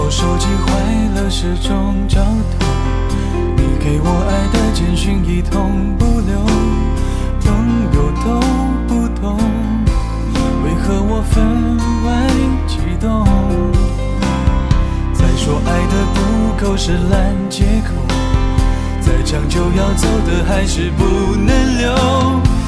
我手机坏了始终找通，你给我爱的简讯一通不留，朋友都不懂，为何我分外激动？再说爱的不够是烂借口，再长久要走的还是不能留。